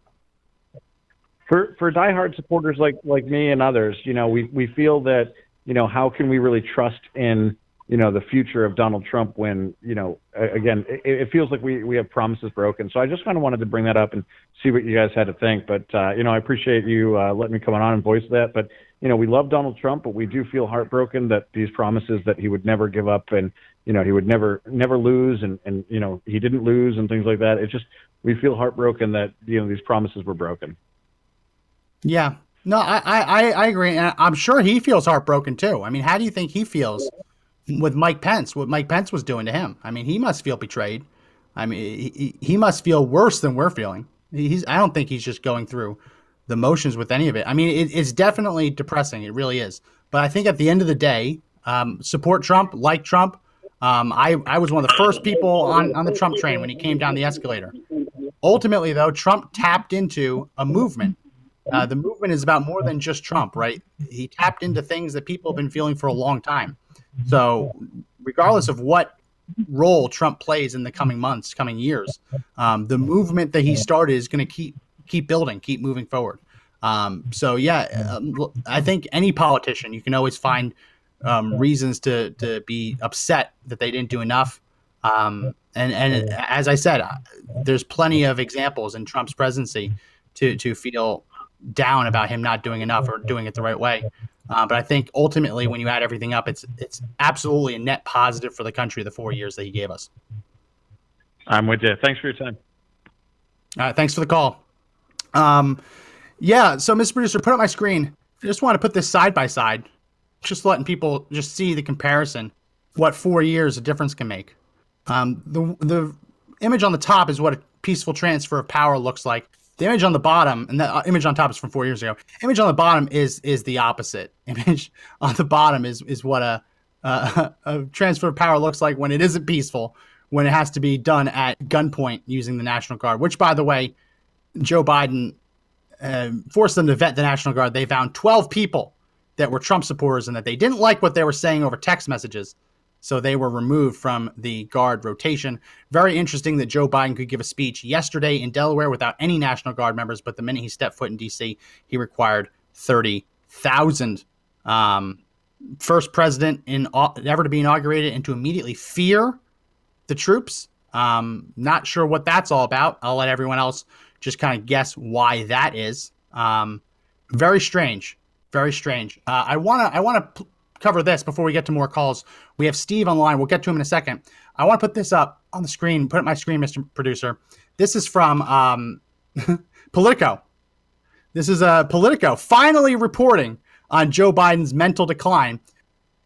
For for diehard supporters like like me and others, you know, we we feel that, you know, how can we really trust in, you know, the future of Donald Trump when, you know, again, it, it feels like we, we have promises broken. So I just kind of wanted to bring that up and see what you guys had to think. But, uh, you know, I appreciate you uh, letting me come on and voice that. But, you know, we love Donald Trump, but we do feel heartbroken that these promises that he would never give up and, you know, he would never, never lose. And, and, you know, he didn't lose and things like that. It's just, we feel heartbroken that, you know, these promises were broken. Yeah, no, I, I, I agree. And I'm sure he feels heartbroken too. I mean, how do you think he feels with Mike Pence, what Mike Pence was doing to him? I mean, he must feel betrayed. I mean, he, he must feel worse than we're feeling. He's, I don't think he's just going through the motions with any of it. I mean, it, it's definitely depressing. It really is. But I think at the end of the day, um, support Trump, like Trump. Um, I, I was one of the first people on, on the Trump train when he came down the escalator. Ultimately, though, Trump tapped into a movement. Uh, the movement is about more than just Trump, right? He tapped into things that people have been feeling for a long time. So regardless of what role Trump plays in the coming months, coming years, um, the movement that he started is going to keep keep building, keep moving forward. Um, so, yeah, um, I think any politician, you can always find um, reasons to to be upset that they didn't do enough. Um, and, and as I said, there's plenty of examples in Trump's presidency to to feel down about him not doing enough or doing it the right way. Uh, but I think ultimately, when you add everything up, it's it's absolutely a net positive for the country, the four years that he gave us. I'm with you. Thanks for your time. All right, thanks for the call. Um, yeah, so Mister Producer, put up my screen. I just want to put this side by side, just letting people just see the comparison, what four years of difference can make. Um, the the image on the top is what a peaceful transfer of power looks like. The image on the bottom, and the image on top is from four years ago. Image on the bottom is is the opposite. Image on the bottom is is what a, a, a transfer of power looks like when it isn't peaceful, when it has to be done at gunpoint using the National Guard, which, by the way, Joe Biden uh, forced them to vet the National Guard. They found twelve people that were Trump supporters and that they didn't like what they were saying over text messages. So they were removed from the Guard rotation. Very interesting that Joe Biden could give a speech yesterday in Delaware without any National Guard members, but the minute he stepped foot in D C, he required thirty thousand. Um, first president in ever to be inaugurated and to immediately fear the troops. Um, not sure what that's all about. I'll let everyone else just kind of guess why that is. Um, very strange. Very strange. Uh, I want to I want to p- cover this before we get to more calls. We have Steve on the line. We'll get to him in a second. I want to put this up on the screen. Put up my screen, Mister Producer. This is from um, Politico. This is uh, Politico finally reporting on Joe Biden's mental decline.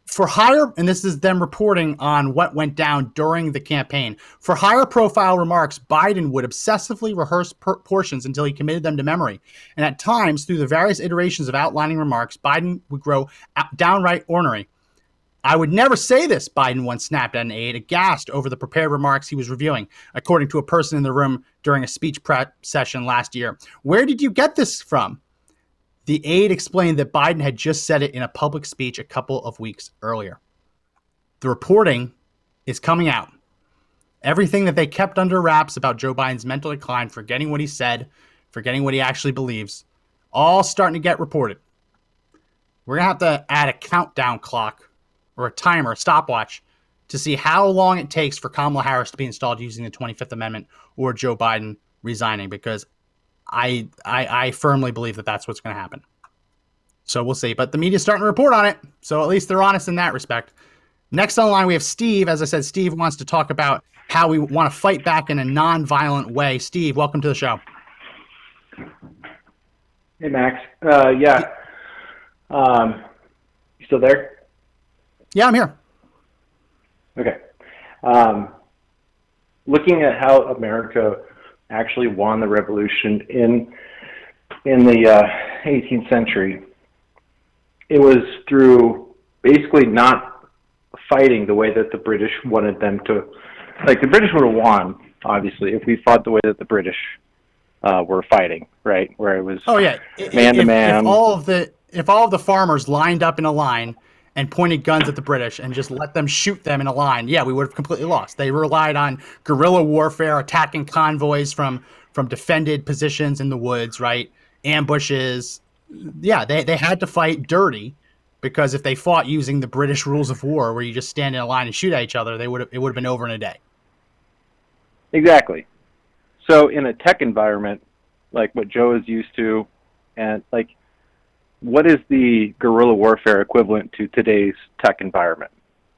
For higher, and this is them reporting on what went down during the campaign, for higher profile remarks, Biden would obsessively rehearse per- portions until he committed them to memory. And at times, through the various iterations of outlining remarks, Biden would grow downright ornery. I would never say this, Biden once snapped at an aide, aghast over the prepared remarks he was reviewing, according to a person in the room during a speech prep session last year. Where did you get this from? The aide explained that Biden had just said it in a public speech a couple of weeks earlier. The reporting is coming out. Everything that they kept under wraps about Joe Biden's mental decline, forgetting what he said, forgetting what he actually believes, all starting to get reported. We're going to have to add a countdown clock or a timer, a stopwatch, to see how long it takes for Kamala Harris to be installed using the twenty-fifth Amendment or Joe Biden resigning, because I, I I firmly believe that that's what's going to happen. So we'll see. But the media's starting to report on it, so at least they're honest in that respect. Next on the line, we have Steve. As I said, Steve wants to talk about how we want to fight back in a non-violent way. Steve, welcome to the show. Hey, Max. Uh, yeah. Um, you still there? Yeah, I'm here. Okay. Um, looking at how America actually won the revolution in in the uh, eighteenth century, it was through basically not fighting the way that the British wanted them to. Like, the British would have won, obviously, if we fought the way that the British uh, were fighting, right? Where it was oh yeah, man to man. If all of the if all of the farmers lined up in a line and pointed guns at the British and just let them shoot them in a line, yeah, we would have completely lost. They relied on guerrilla warfare, attacking convoys from from defended positions in the woods, right? Ambushes. Yeah, they, they had to fight dirty, because if they fought using the British rules of war, where you just stand in a line and shoot at each other, they would have, it would have been over in a day. Exactly. So in a tech environment, like what Joe is used to, and like, what is the guerrilla warfare equivalent to today's tech environment?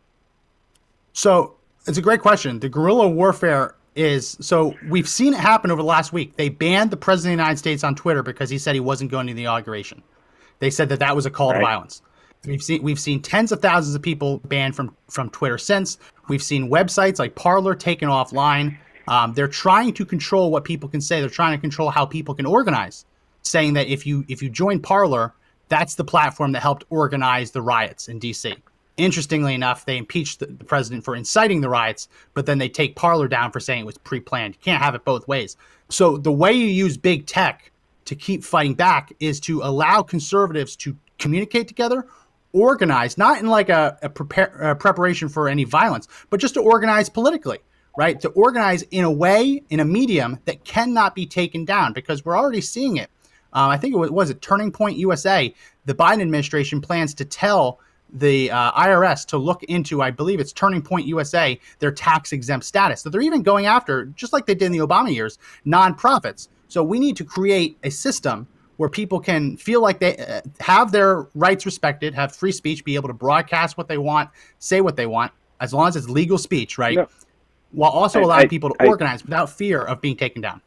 So it's a great question. The guerrilla warfare is, so we've seen it happen over the last week. They banned the president of the United States on Twitter because he said he wasn't going to the inauguration. They said that that was a call right. to violence. We've seen we've seen tens of thousands of people banned from, from Twitter since. We've seen websites like Parler taken offline. Um, they're trying to control what people can say. They're trying to control how people can organize, saying that if you if you join Parler, that's the platform that helped organize the riots in D C. Interestingly enough, they impeached the, the president for inciting the riots, but then they take Parler down for saying it was pre-planned. You can't have it both ways. So the way you use big tech to keep fighting back is to allow conservatives to communicate together, organize, not in like a, a, prepare, a preparation for any violence, but just to organize politically, right? To organize in a way, in a medium that cannot be taken down, because we're already seeing it. Um, I think it was, was it Turning Point U S A. The Biden administration plans to tell the uh, I R S to look into, I believe it's Turning Point U S A, their tax exempt status. So they're even going after, just like they did in the Obama years, nonprofits. So we need to create a system where people can feel like they uh, have their rights respected, have free speech, be able to broadcast what they want, say what they want, as long as it's legal speech, right? No. While also I, allowing I, people to I, organize without fear of being taken down.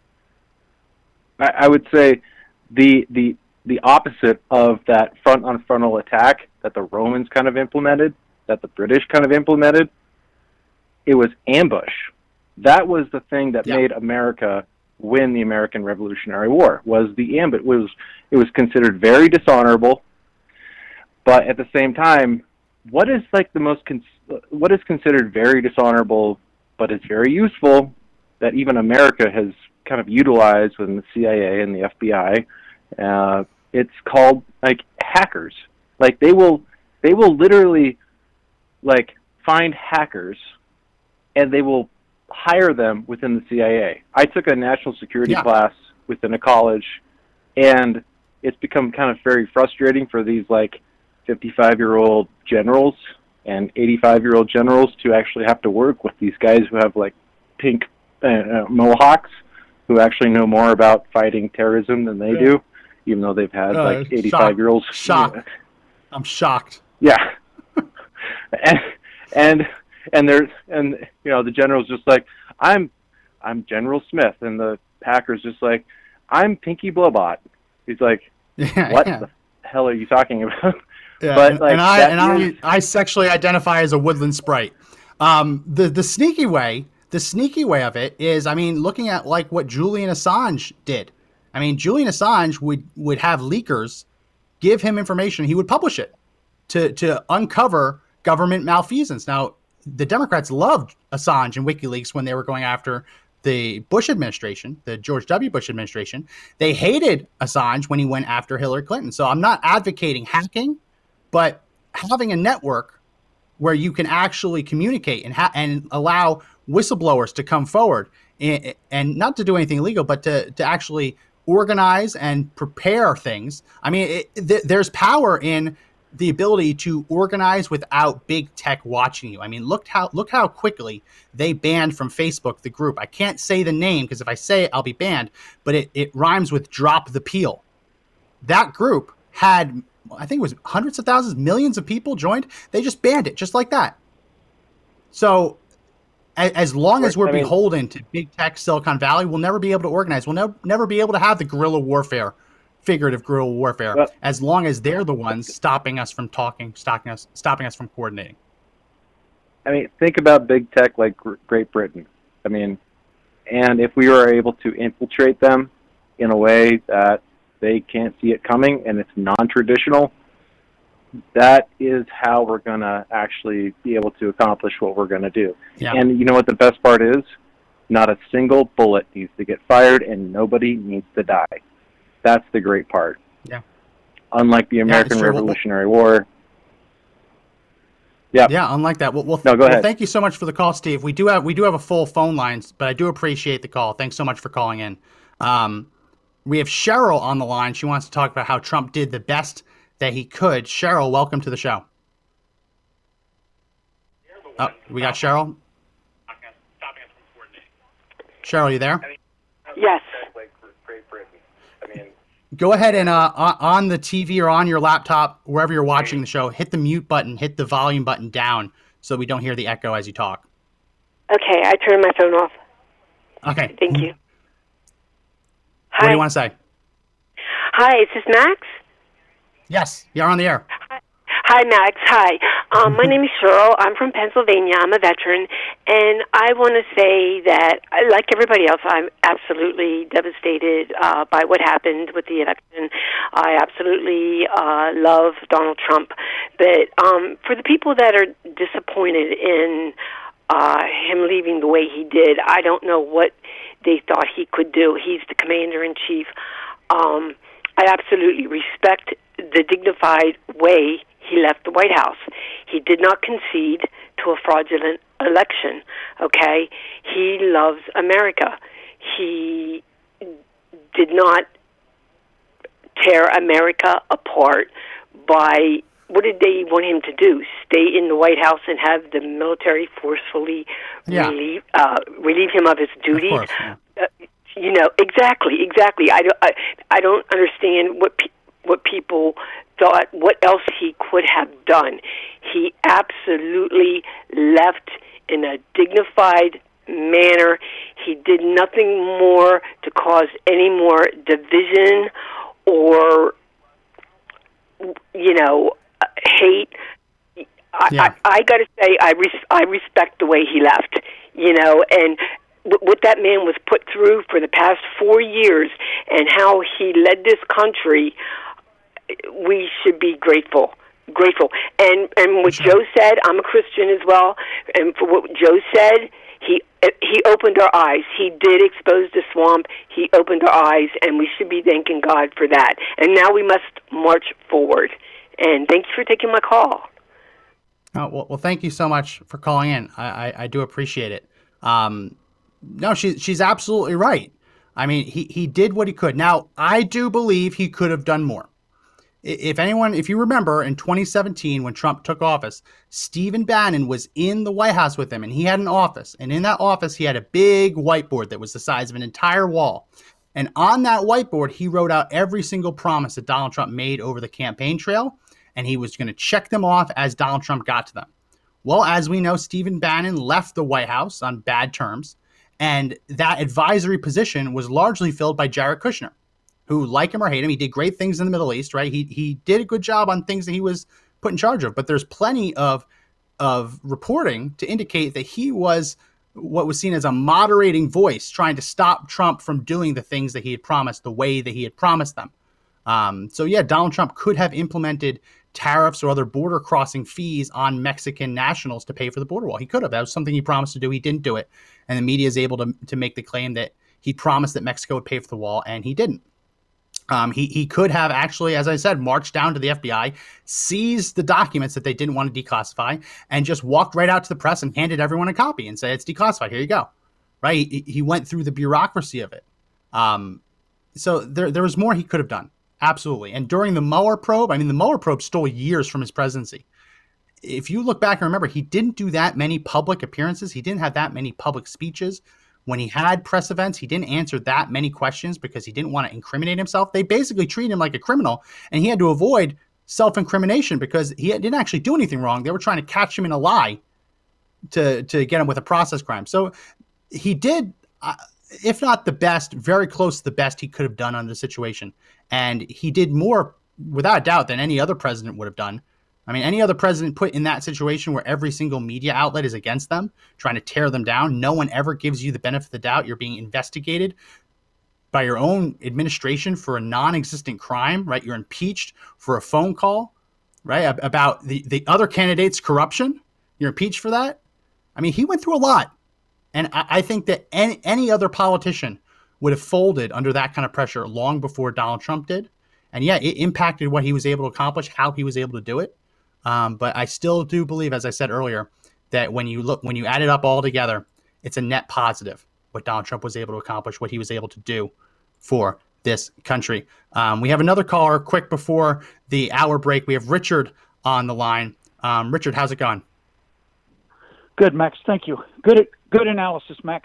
I, I would say the the the opposite of that front on frontal attack that the Romans kind of implemented, that the British kind of implemented, it was ambush. That was the thing that yeah. made America win the American Revolutionary War, was the ambush. It was, it was considered very dishonorable, but at the same time, what is like the most, cons- what is considered very dishonorable, but is very useful, that even America has kind of utilized within the C I A and the F B I, uh, it's called like hackers. Like they will, they will literally like find hackers, and they will hire them within the C I A. I took a national security yeah. class within a college, and it's become kind of very frustrating for these like fifty-five-year-old generals and eighty-five-year-old generals to actually have to work with these guys who have like pink uh, uh, mohawks, who actually know more about fighting terrorism than they yeah. do, even though they've had uh, like eighty-five-year-olds. Shocked. Shock. I'm shocked. Yeah. and and and there's and you know the general's just like, I'm I'm General Smith, and the Packer's just like, I'm Pinky Blowbot. He's like, yeah, what yeah. the hell are you talking about? Yeah, but and, like and I that and is- I, I sexually identify as a woodland sprite. Um, the the sneaky way, the sneaky way of it is, I mean, looking at like what Julian Assange did. I mean, Julian Assange would would have leakers give him information, he would publish it to to uncover government malfeasance. Now, the Democrats loved Assange and WikiLeaks when they were going after the Bush administration, the George W. Bush administration. They hated Assange when he went after Hillary Clinton. So I'm not advocating hacking, but having a network where you can actually communicate and ha- and allow whistleblowers to come forward and, and not to do anything illegal, but to, to actually organize and prepare things. I mean, it, th- there's power in the ability to organize without big tech watching you. I mean, look how look how quickly they banned from Facebook the group. I can't say the name because if I say it, I'll be banned, but it, it rhymes with drop the peel. That group had, I think it was hundreds of thousands, millions of people joined. They just banned it just like that. So as, as long as we're I mean- beholden to big tech Silicon Valley, we'll never be able to organize. We'll never, never be able to have the guerrilla warfare, figurative guerrilla warfare, Well- as long as they're the ones stopping us from talking, stopping us, stopping us from coordinating. I mean, think about big tech like Gr- Great Britain. I mean, and if we were able to infiltrate them in a way that they can't see it coming and it's non-traditional, that is how we're going to actually be able to accomplish what we're going to do. Yeah. And you know what the best part is? Not a single bullet needs to get fired and nobody needs to die. That's the great part. Yeah. Unlike the American true. Well, well- Revolutionary War. Yeah. Yeah, unlike that. Well, well, No, go well, ahead. thank you so much for the call, Steve. We do have we do have a full phone lines, but I do appreciate the call. Thanks so much for calling in. Um, we have Cheryl on the line. She wants to talk about how Trump did the best that he could. Cheryl, welcome to the show. Oh, we got Cheryl. Cheryl, you there? Yes. Go ahead and uh, on on the T V or on your laptop, wherever you're watching the show, hit the mute button, hit the volume button down so we don't hear the echo as you talk. Okay, I turned my phone off. Okay. Thank you. What do you want to say? Hi, is this Max? Yes, you're on the air. Hi, Max. Hi. Um, my name is Cheryl. I'm from Pennsylvania. I'm a veteran. And I want to say that, I- like everybody else, I'm absolutely devastated uh, by what happened with the election. I absolutely uh, love Donald Trump. But um, for the people that are disappointed in uh, him leaving the way he did, I don't know what they thought he could do. He's the commander-in-chief. Um, I absolutely respect the dignified way he left the White House. He did not concede to a fraudulent election, okay? He loves America. He did not tear America apart by, what did they want him to do? Stay in the White House and have the military forcefully Yeah. relieve, uh, relieve him of his duty? Of course, yeah. Uh, you know, exactly, exactly. I don't, I, I don't understand what pe- what people thought, what else he could have done. He absolutely left in a dignified manner. He did nothing more to cause any more division or, you know, hate. I, Yeah. I, I got to say, I res- I respect the way he left, you know, and w- what that man was put through for the past four years and how he led this country, we should be grateful. Grateful. And and what Joe said, I'm a Christian as well, and for what Joe said, he he opened our eyes. He did expose the swamp. He opened our eyes, and we should be thanking God for that. And now we must march forward. And thank you for taking my call. Oh, well, well, thank you so much for calling in. I, I, I do appreciate it. Um, no, she, she's absolutely right. I mean, he, he did what he could. Now, I do believe he could have done more. I- If anyone, if you remember in twenty seventeen when Trump took office, Stephen Bannon was in the White House with him, and he had an office. And in that office, he had a big whiteboard that was the size of an entire wall. And on that whiteboard, he wrote out every single promise that Donald Trump made over the campaign trail, and he was going to check them off as Donald Trump got to them. Well, as we know, Stephen Bannon left the White House on bad terms, and that advisory position was largely filled by Jared Kushner, who, like him or hate him, he did great things in the Middle East, right? He he did a good job on things that he was put in charge of. But there's plenty of of reporting to indicate that he was what was seen as a moderating voice trying to stop Trump from doing the things that he had promised the way that he had promised them. Um, so, yeah, Donald Trump could have implemented tariffs or other border crossing fees on Mexican nationals to pay for the border wall. He could have. That was something he promised to do. He didn't do it. And the media is able to, to make the claim that he promised that Mexico would pay for the wall, and he didn't. Um, he, he could have actually, as I said, marched down to the F B I, seized the documents that they didn't want to declassify, and just walked right out to the press and handed everyone a copy and said, it's declassified. Here you go. Right? He, he went through the bureaucracy of it. Um, so there, there was more he could have done. Absolutely. And during the Mueller probe, I mean, the Mueller probe stole years from his presidency. If you look back and remember, he didn't do that many public appearances. He didn't have that many public speeches. When he had press events, he didn't answer that many questions because he didn't want to incriminate himself. They basically treated him like a criminal, and he had to avoid self-incrimination because he didn't actually do anything wrong. They were trying to catch him in a lie to, to get him with a process crime. So he did, uh, if not the best, very close to the best he could have done under the situation. And he did more, without a doubt, than any other president would have done. I mean, any other president put in that situation where every single media outlet is against them, trying to tear them down. No one ever gives you the benefit of the doubt. You're being investigated by your own administration for a non-existent crime, right? You're impeached for a phone call, right? About the, the other candidate's corruption. You're impeached for that. I mean, he went through a lot. And I, I think that any, any other politician would have folded under that kind of pressure long before Donald Trump did. And yeah, it impacted what he was able to accomplish, how he was able to do it. Um, but I still do believe, as I said earlier, that when you look, when you add it up all together, it's a net positive what Donald Trump was able to accomplish, what he was able to do for this country. Um, we have another caller quick before the hour break. We have Richard on the line. Um, Richard, how's it going? Good, Max. Thank you. Good, good analysis, Max.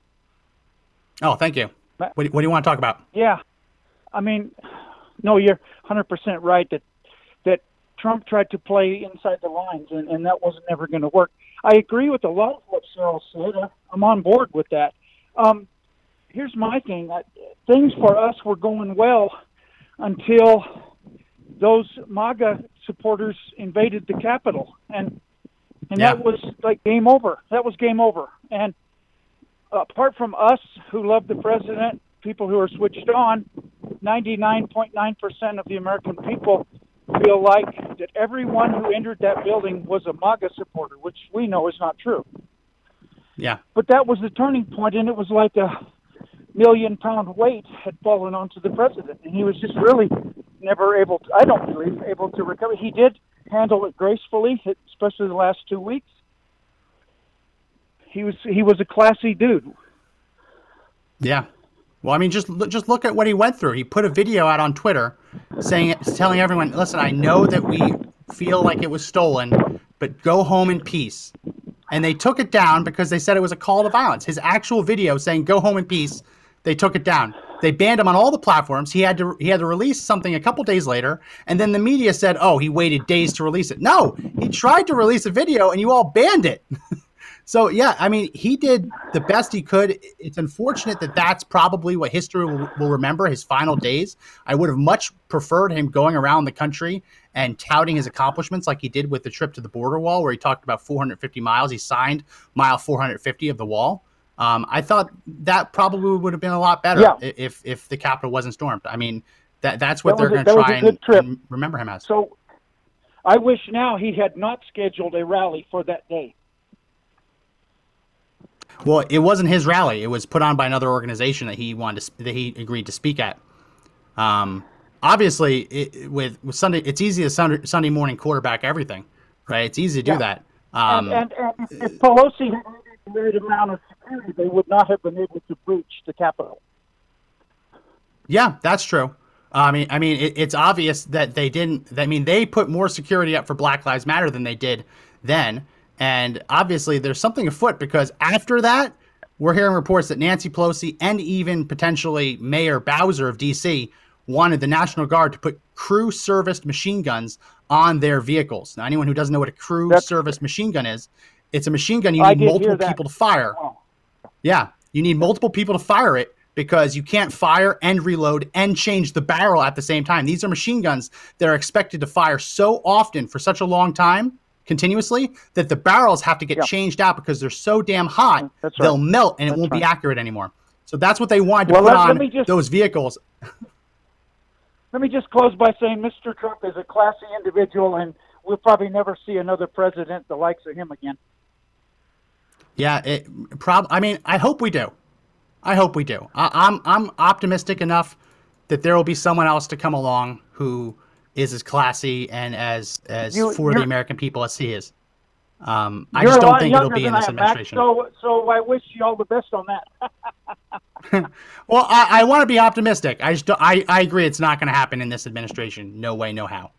Oh, thank you. What, what do you want to talk about? Yeah, I mean, no, you're one hundred percent right that that Trump tried to play inside the lines, and, and that wasn't ever going to work. I agree with a lot of what Cheryl said. I'm on board with that. Um, here's my thing. I, things for us were going well until those MAGA supporters invaded the Capitol, and and yeah. that was like game over. That was game over. And apart from us who love the president, people who are switched on, ninety-nine point nine percent of the American people feel like that everyone who entered that building was a MAGA supporter, which we know is not true. Yeah. But that was the turning point, and it was like a million-pound weight had fallen onto the president, and he was just really never able to, I don't believe, able to recover. He did handle it gracefully, especially the last two weeks. He was he was a classy dude. Yeah. Well, I mean, just just look at what he went through. He put a video out on Twitter saying, telling everyone, listen, I know that we feel like it was stolen, but go home in peace. And they took it down because they said it was a call to violence. His actual video saying, go home in peace, they took it down. They banned him on all the platforms. He had to he had to release something a couple days later. And then the media said, oh, he waited days to release it. No, he tried to release a video and you all banned it. So, yeah, I mean, he did the best he could. It's unfortunate that that's probably what history will, will remember, his final days. I would have much preferred him going around the country and touting his accomplishments like he did with the trip to the border wall, where he talked about four hundred fifty miles. He signed mile four hundred fifty of the wall. Um, I thought that probably would have been a lot better yeah. if if the Capitol wasn't stormed. I mean, that that's what that they're going to try and, and remember him as. So I wish now he had not scheduled a rally for that day. Well, it wasn't his rally. It was put on by another organization that he wanted to, that he agreed to speak at. Um, obviously, it, with with Sunday, it's easy to Sunday, Sunday morning quarterback everything, right? It's easy to do yeah. that. Um, and, and, and if Pelosi had the right amount of security, they would not have been able to breach the Capitol. Yeah, that's true. I mean, I mean, it, it's obvious that they didn't. I mean, they put more security up for Black Lives Matter than they did then. And obviously there's something afoot because after that, we're hearing reports that Nancy Pelosi and even potentially Mayor Bowser of D C wanted the National Guard to put crew-serviced machine guns on their vehicles. Now, anyone who doesn't know what a crew-serviced machine gun is, it's a machine gun you need multiple people to fire. Oh. Yeah, you need multiple people to fire it because you can't fire and reload and change the barrel at the same time. These are machine guns that are expected to fire so often for such a long time, continuously, that the barrels have to get yeah. changed out because they're so damn hot, right. they'll melt and that's it won't right. be accurate anymore. So that's what they wanted to well, put let, on let just, those vehicles. Let me just close by saying Mister Trump is a classy individual, and we'll probably never see another president the likes of him again. Yeah, it prob. I mean, I hope we do. I hope we do. I, I'm I'm optimistic enough that there will be someone else to come along who is as classy and as as you, for the American people as he is. Um, I just don't think it'll be in this administration. Max, so, so I wish you all the best on that. Well, I, I want to be optimistic. I just don't, I I agree it's not going to happen in this administration. No way, no how.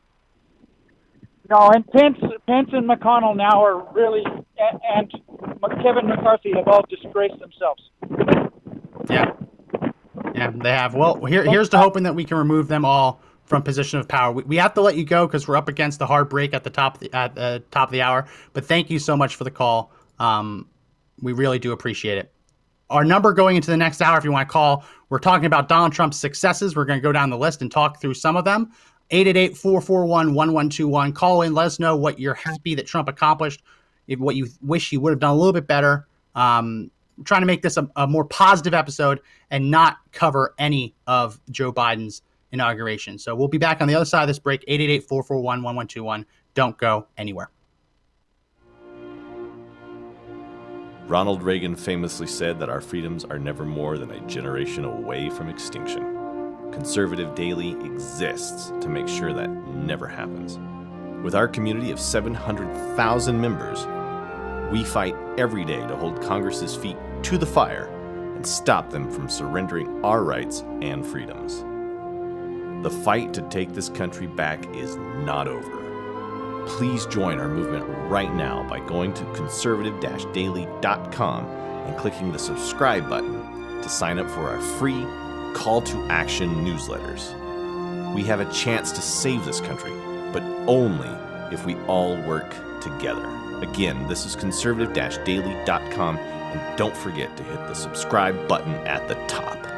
No, and Pence, Pence and McConnell now are really, and, and Kevin McCarthy have all disgraced themselves. Yeah, yeah, they have. Well, here, here's to hoping that we can remove them all from position of power. We, we have to let you go because we're up against the hard break at the top of the, at the top of the hour. But thank you so much for the call. Um, we really do appreciate it. Our number going into the next hour, if you want to call, we're talking about Donald Trump's successes. We're going to go down the list and talk through some of them. eight eight eight, four four one, one one two one. Call in. Let us know what you're happy that Trump accomplished, if what you wish he would have done a little bit better. Um, I'm trying to make this a, a more positive episode and not cover any of Joe Biden's inauguration. So we'll be back on the other side of this break. eight eight eight, four four one, one one two one. Don't go anywhere. Ronald Reagan famously said that our freedoms are never more than a generation away from extinction. Conservative Daily exists to make sure that never happens. With our community of seven hundred thousand members, we fight every day to hold Congress's feet to the fire and stop them from surrendering our rights and freedoms. The fight to take this country back is not over. Please join our movement right now by going to conservative dash daily dot com and clicking the subscribe button to sign up for our free call to action newsletters. We have a chance to save this country, but only if we all work together. Again, this is conservative dash daily dot com, and don't forget to hit the subscribe button at the top.